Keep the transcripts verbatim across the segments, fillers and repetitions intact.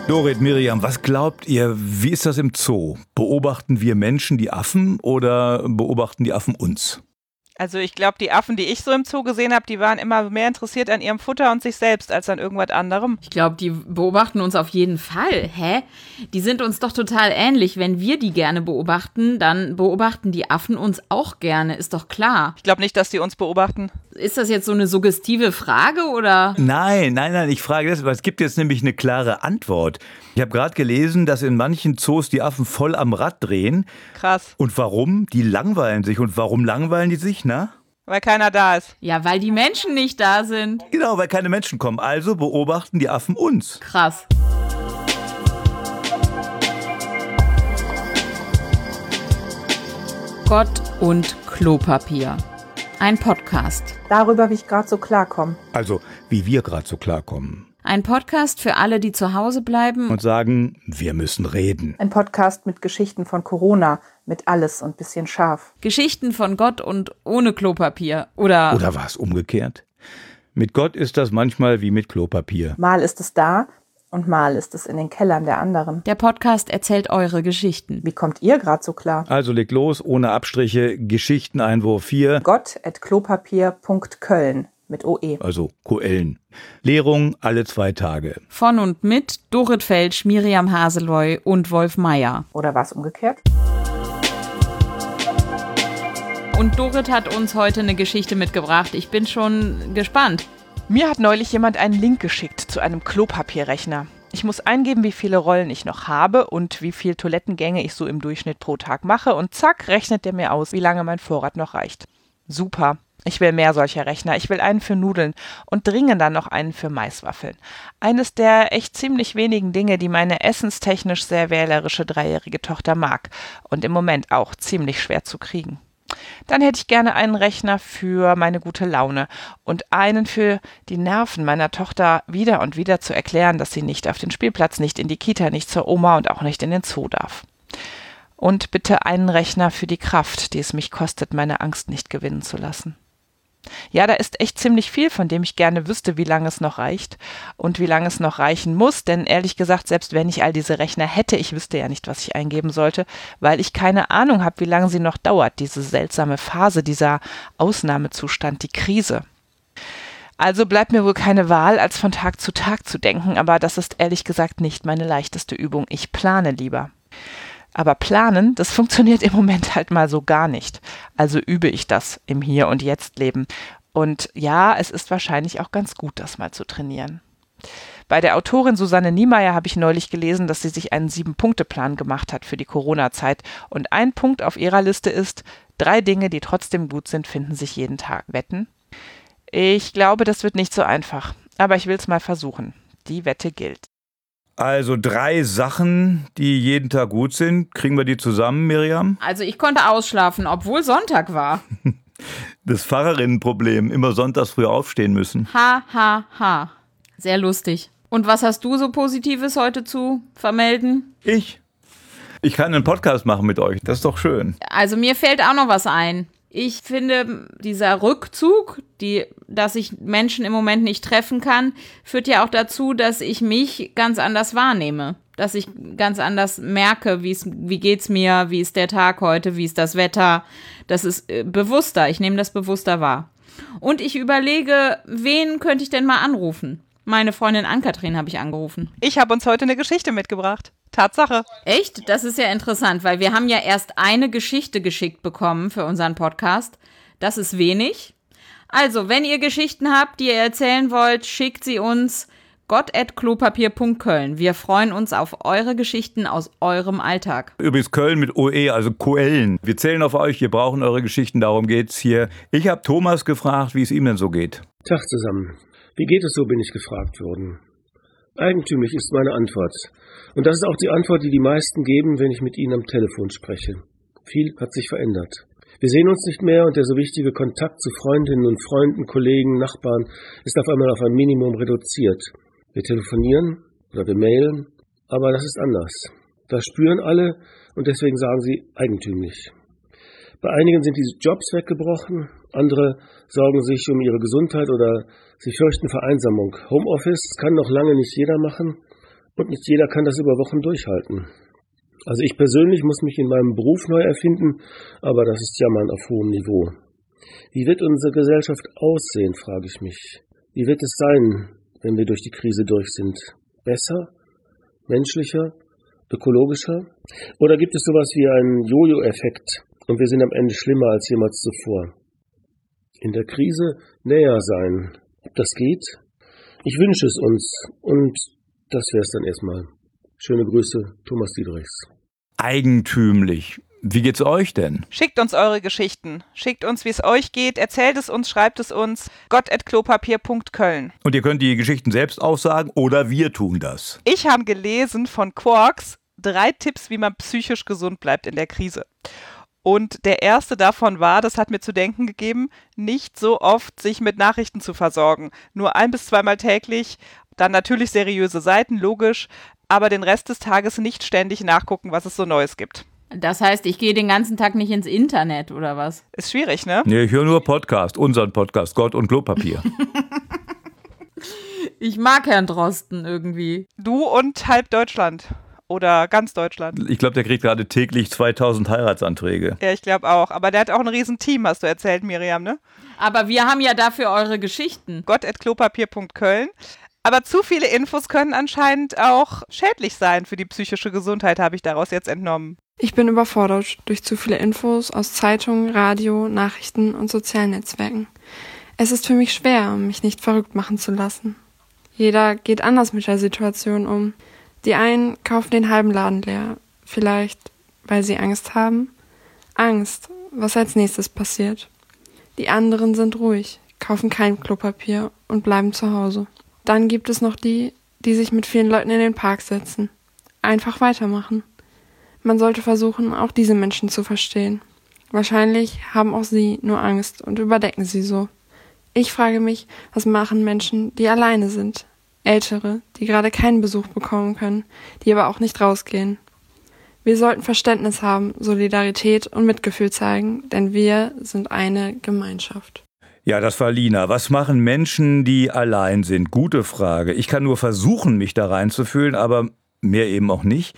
Dorit, Miriam, was glaubt ihr, wie ist das im Zoo? Beobachten wir Menschen die Affen oder beobachten die Affen uns? Also ich glaube, die Affen, die ich so im Zoo gesehen habe, die waren immer mehr interessiert an ihrem Futter und sich selbst als an irgendwas anderem. Ich glaube, die beobachten uns auf jeden Fall. Hä? Die sind uns doch total ähnlich. Wenn wir die gerne beobachten, dann beobachten die Affen uns auch gerne, ist doch klar. Ich glaube nicht, dass die uns beobachten. Ist das jetzt so eine suggestive Frage, oder? Nein, nein, nein, ich frage das, weil es gibt jetzt nämlich eine klare Antwort. Ich habe gerade gelesen, dass in manchen Zoos die Affen voll am Rad drehen. Krass. Und warum? Die langweilen sich. Und warum langweilen die sich, na? Weil keiner da ist. Ja, weil die Menschen nicht da sind. Genau, weil keine Menschen kommen. Also beobachten die Affen uns. Krass. Gott und Klopapier. Ein Podcast. Darüber, wie ich gerade so klarkomme. Also, wie wir gerade so klarkommen. Ein Podcast für alle, die zu Hause bleiben Und sagen, wir müssen reden. Ein Podcast mit Geschichten von Corona, mit alles und bisschen scharf. Geschichten von Gott und ohne Klopapier. Oder, Oder war es umgekehrt? Mit Gott ist das manchmal wie mit Klopapier. Mal ist es da und mal ist es in den Kellern der anderen. der Podcast erzählt eure Geschichten. Wie kommt ihr gerade so klar? Also legt los, ohne Abstriche, Geschichteneinwurf vier, Gott at klopapier punkt köln mit O E. also Koellen. Lehrung alle zwei Tage. Von und mit Dorit Felsch, Miriam Haseloy und Wolf Meier. Oder war es umgekehrt? Und Dorit hat uns heute eine Geschichte mitgebracht. Ich bin schon gespannt. Mir hat neulich jemand einen Link geschickt zu einem Klopapierrechner. Ich muss eingeben, wie viele Rollen ich noch habe und wie viel Toilettengänge ich so im Durchschnitt pro Tag mache und zack, rechnet der mir aus, wie lange mein Vorrat noch reicht. Super. Ich will mehr solcher Rechner. Ich will einen für Nudeln und dringender noch einen für Maiswaffeln. Eines der echt ziemlich wenigen Dinge, die meine essenstechnisch sehr wählerische dreijährige Tochter mag und im Moment auch ziemlich schwer zu kriegen. Dann hätte ich gerne einen Rechner für meine gute Laune und einen für die Nerven meiner Tochter wieder und wieder zu erklären, dass sie nicht auf den Spielplatz, nicht in die Kita, nicht zur Oma und auch nicht in den Zoo darf. Und bitte einen Rechner für die Kraft, die es mich kostet, meine Angst nicht gewinnen zu lassen. Ja, da ist echt ziemlich viel, von dem ich gerne wüsste, wie lange es noch reicht und wie lange es noch reichen muss, denn ehrlich gesagt, selbst wenn ich all diese Rechner hätte, ich wüsste ja nicht, was ich eingeben sollte, weil ich keine Ahnung habe, wie lange sie noch dauert, diese seltsame Phase, dieser Ausnahmezustand, die Krise. Also bleibt mir wohl keine Wahl, als von Tag zu Tag zu denken, aber das ist ehrlich gesagt nicht meine leichteste Übung. Ich plane lieber. Aber planen, das funktioniert im Moment halt mal so gar nicht. Also übe ich das im Hier- und Jetzt-Leben. Und ja, es ist wahrscheinlich auch ganz gut, das mal zu trainieren. Bei der Autorin Susanne Niemeyer habe ich neulich gelesen, dass sie sich einen Sieben-Punkte-Plan gemacht hat für die Corona-Zeit. Und ein Punkt auf ihrer Liste ist, drei Dinge, die trotzdem gut sind, finden sich jeden Tag. Wetten? Ich glaube, das wird nicht so einfach. Aber ich will es mal versuchen. Die Wette gilt. Also drei Sachen, die jeden Tag gut sind. Kriegen wir die zusammen, Miriam? Also ich konnte ausschlafen, obwohl Sonntag war. Das Fahrerinnenproblem, immer sonntags früh aufstehen müssen. Ha, ha, ha. Sehr lustig. Und was hast du so Positives heute zu vermelden? Ich? Ich kann einen Podcast machen mit euch, das ist doch schön. Also mir fällt auch noch was ein. Ich finde, dieser Rückzug, die, dass ich Menschen im Moment nicht treffen kann, führt ja auch dazu, dass ich mich ganz anders wahrnehme. Dass ich ganz anders merke, wie's, wie geht's mir, wie ist der Tag heute, wie ist das Wetter. Das ist äh, bewusster, ich nehme das bewusster wahr. Und ich überlege, wen könnte ich denn mal anrufen? Meine Freundin Ann-Kathrin habe ich angerufen. Ich habe uns heute eine Geschichte mitgebracht. Tatsache. Echt? Das ist ja interessant, weil wir haben ja erst eine Geschichte geschickt bekommen für unseren Podcast. Das ist wenig. Also, wenn ihr Geschichten habt, die ihr erzählen wollt, schickt sie uns gott at klopapier punkt köln. Wir freuen uns auf eure Geschichten aus eurem Alltag. Übrigens Köln mit O E, also Koellen. Wir zählen auf euch, wir brauchen eure Geschichten, darum geht's hier. Ich habe Thomas gefragt, wie es ihm denn so geht. Tag zusammen. Wie geht es so, bin ich gefragt worden. Eigentümlich ist meine Antwort. Und das ist auch die Antwort, die die meisten geben, wenn ich mit ihnen am Telefon spreche. Viel hat sich verändert. Wir sehen uns nicht mehr und der so wichtige Kontakt zu Freundinnen und Freunden, Kollegen, Nachbarn ist auf einmal auf ein Minimum reduziert. Wir telefonieren oder wir mailen, aber das ist anders. Das spüren alle und deswegen sagen sie eigentümlich. Bei einigen sind die Jobs weggebrochen, andere sorgen sich um ihre Gesundheit oder sie fürchten Vereinsamung. Homeoffice kann noch lange nicht jeder machen, Und nicht jeder kann das über Wochen durchhalten. Also ich persönlich muss mich in meinem Beruf neu erfinden, aber das ist Jammern auf hohem Niveau. Wie wird unsere Gesellschaft aussehen, frage ich mich. Wie wird es sein, wenn wir durch die Krise durch sind? Besser? Menschlicher? Ökologischer? Oder gibt es sowas wie einen Jojo-Effekt und wir sind am Ende schlimmer als jemals zuvor? In der Krise näher sein. Ob das geht? Ich wünsche es uns und das wäre es dann erstmal. Schöne Grüße, Thomas Diederichs. Eigentümlich. Wie geht's euch denn? Schickt uns eure Geschichten. Schickt uns, wie es euch geht. Erzählt es uns, schreibt es uns. gott at klopapier punkt köln. Und ihr könnt die Geschichten selbst aussagen oder wir tun das. Ich habe gelesen von Quarks drei Tipps, wie man psychisch gesund bleibt in der Krise. Und der erste davon war, das hat mir zu denken gegeben, nicht so oft sich mit Nachrichten zu versorgen. Nur ein- bis zweimal täglich, dann natürlich seriöse Seiten, logisch, aber den Rest des Tages nicht ständig nachgucken, was es so Neues gibt. Das heißt, ich gehe den ganzen Tag nicht ins Internet, oder was? Ist schwierig, ne? Nee, ich höre nur Podcast, unseren Podcast, Gott und Klopapier. Ich mag Herrn Drosten irgendwie. Du und halb Deutschland. Oder ganz Deutschland. Ich glaube, der kriegt gerade täglich zweitausend Heiratsanträge. Ja, ich glaube auch. Aber der hat auch ein riesen Team, hast du erzählt, Miriam, ne? Aber wir haben ja dafür eure Geschichten. gott at klopapier punkt köln. Aber zu viele Infos können anscheinend auch schädlich sein für die psychische Gesundheit, habe ich daraus jetzt entnommen. Ich bin überfordert durch zu viele Infos aus Zeitungen, Radio, Nachrichten und sozialen Netzwerken. Es ist für mich schwer, mich nicht verrückt machen zu lassen. Jeder geht anders mit der Situation um. Die einen kaufen den halben Laden leer, vielleicht weil sie Angst haben. Angst, was als nächstes passiert. Die anderen sind ruhig, kaufen kein Klopapier und bleiben zu Hause. Dann gibt es noch die, die sich mit vielen Leuten in den Park setzen. Einfach weitermachen. Man sollte versuchen, auch diese Menschen zu verstehen. Wahrscheinlich haben auch sie nur Angst und überdecken sie so. Ich frage mich, was machen Menschen, die alleine sind? Ältere, die gerade keinen Besuch bekommen können, die aber auch nicht rausgehen. Wir sollten Verständnis haben, Solidarität und Mitgefühl zeigen, denn wir sind eine Gemeinschaft. Ja, das war Lina. Was machen Menschen, die allein sind? Gute Frage. Ich kann nur versuchen, mich da reinzufühlen, aber mehr eben auch nicht.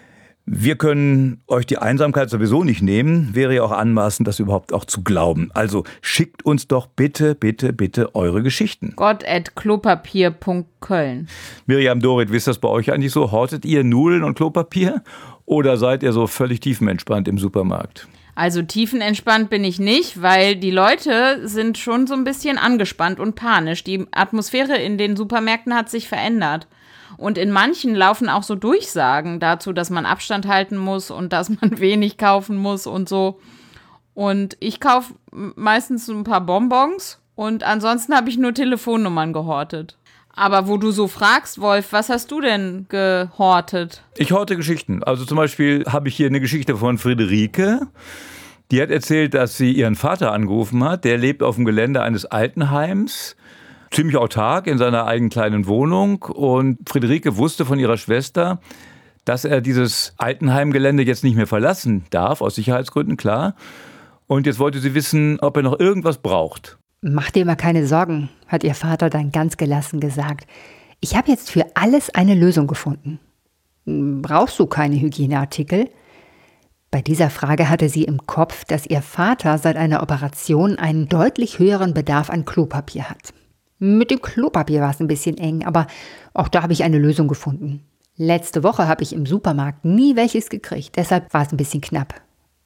Wir können euch die Einsamkeit sowieso nicht nehmen, wäre ja auch anmaßend, das überhaupt auch zu glauben. Also schickt uns doch bitte, bitte, bitte eure Geschichten. gott at klopapier punkt köln. Miriam, Dorit, wie ist das bei euch eigentlich so? Hortet ihr Nudeln und Klopapier oder seid ihr so völlig tiefenentspannt im Supermarkt? Also tiefenentspannt bin ich nicht, weil die Leute sind schon so ein bisschen angespannt und panisch. Die Atmosphäre in den Supermärkten hat sich verändert. Und in manchen laufen auch so Durchsagen dazu, dass man Abstand halten muss und dass man wenig kaufen muss und so. Und ich kaufe meistens so ein paar Bonbons und ansonsten habe ich nur Telefonnummern gehortet. Aber wo du so fragst, Wolf, was hast du denn gehortet? Ich horte Geschichten. Also zum Beispiel habe ich hier eine Geschichte von Friederike. Die hat erzählt, dass sie ihren Vater angerufen hat. Der lebt auf dem Gelände eines Altenheims. Ziemlich autark in seiner eigenen kleinen Wohnung. Und Friederike wusste von ihrer Schwester, dass er dieses Altenheimgelände jetzt nicht mehr verlassen darf, aus Sicherheitsgründen, klar. Und jetzt wollte sie wissen, ob er noch irgendwas braucht. Mach dir mal keine Sorgen, hat ihr Vater dann ganz gelassen gesagt. Ich habe jetzt für alles eine Lösung gefunden. Brauchst du keine Hygieneartikel? Bei dieser Frage hatte sie im Kopf, dass ihr Vater seit einer Operation einen deutlich höheren Bedarf an Klopapier hat. Mit dem Klopapier war es ein bisschen eng, aber auch da habe ich eine Lösung gefunden. Letzte Woche habe ich im Supermarkt nie welches gekriegt, deshalb war es ein bisschen knapp.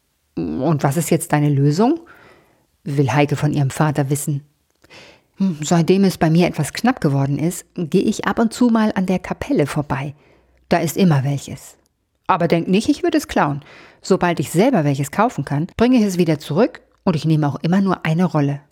Und was ist jetzt deine Lösung? Will Heike von ihrem Vater wissen. Seitdem es bei mir etwas knapp geworden ist, gehe ich ab und zu mal an der Kapelle vorbei. Da ist immer welches. Aber denk nicht, ich würde es klauen. Sobald ich selber welches kaufen kann, bringe ich es wieder zurück und ich nehme auch immer nur eine Rolle.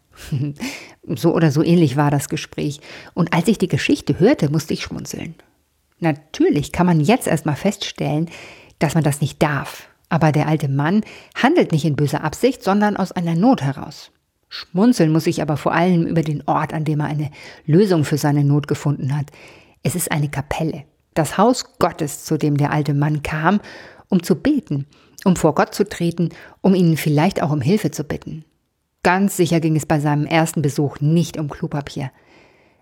So oder so ähnlich war das Gespräch. Und als ich die Geschichte hörte, musste ich schmunzeln. Natürlich kann man jetzt erstmal feststellen, dass man das nicht darf. Aber der alte Mann handelt nicht in böser Absicht, sondern aus einer Not heraus. Schmunzeln muss ich aber vor allem über den Ort, an dem er eine Lösung für seine Not gefunden hat. Es ist eine Kapelle, das Haus Gottes, zu dem der alte Mann kam, um zu beten, um vor Gott zu treten, um ihn vielleicht auch um Hilfe zu bitten. Ganz sicher ging es bei seinem ersten Besuch nicht um Klopapier.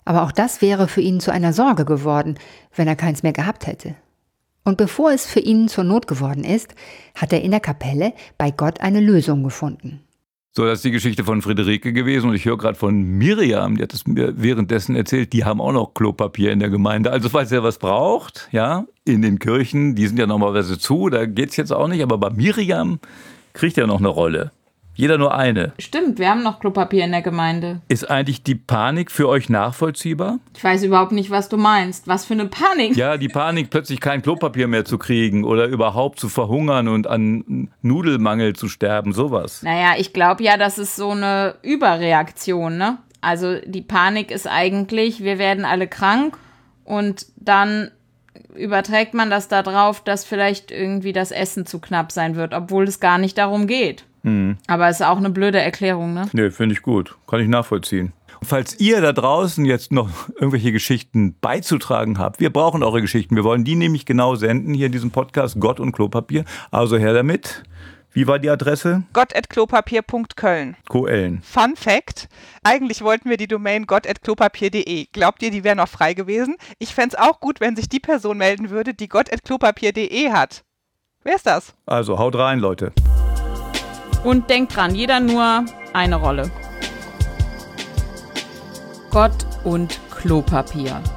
Aber auch das wäre für ihn zu einer Sorge geworden, wenn er keins mehr gehabt hätte. Und bevor es für ihn zur Not geworden ist, hat er in der Kapelle bei Gott eine Lösung gefunden. So, das ist die Geschichte von Friederike gewesen und ich höre gerade von Miriam, die hat es mir währenddessen erzählt, die haben auch noch Klopapier in der Gemeinde. Also falls ihr was braucht, ja, in den Kirchen, die sind ja normalerweise zu, da geht es jetzt auch nicht, aber bei Miriam kriegt er noch eine Rolle. Jeder nur eine. Stimmt, wir haben noch Klopapier in der Gemeinde. Ist eigentlich die Panik für euch nachvollziehbar? Ich weiß überhaupt nicht, was du meinst. Was für eine Panik? Ja, die Panik, plötzlich kein Klopapier mehr zu kriegen oder überhaupt zu verhungern und an Nudelmangel zu sterben, sowas. Naja, ich glaube ja, das ist so eine Überreaktion, ne? Also die Panik ist eigentlich, wir werden alle krank und dann überträgt man das da drauf, dass vielleicht irgendwie das Essen zu knapp sein wird, obwohl es gar nicht darum geht. Mhm. Aber es ist auch eine blöde Erklärung, ne? Nee, finde ich gut. Kann ich nachvollziehen. Falls ihr da draußen jetzt noch irgendwelche Geschichten beizutragen habt, wir brauchen eure Geschichten. Wir wollen die nämlich genau senden hier in diesem Podcast Gott und Klopapier. Also her damit. Wie war die Adresse? gott at klopapier punkt köln. Koellen. Fun Fact, eigentlich wollten wir die Domain gott at klopapier punkt de. Glaubt ihr, die wäre noch frei gewesen? Ich fände es auch gut, wenn sich die Person melden würde, die gott at klopapier punkt de hat. Wer ist das? Also haut rein, Leute. Und denkt dran, jeder nur eine Rolle. Gott und Klopapier.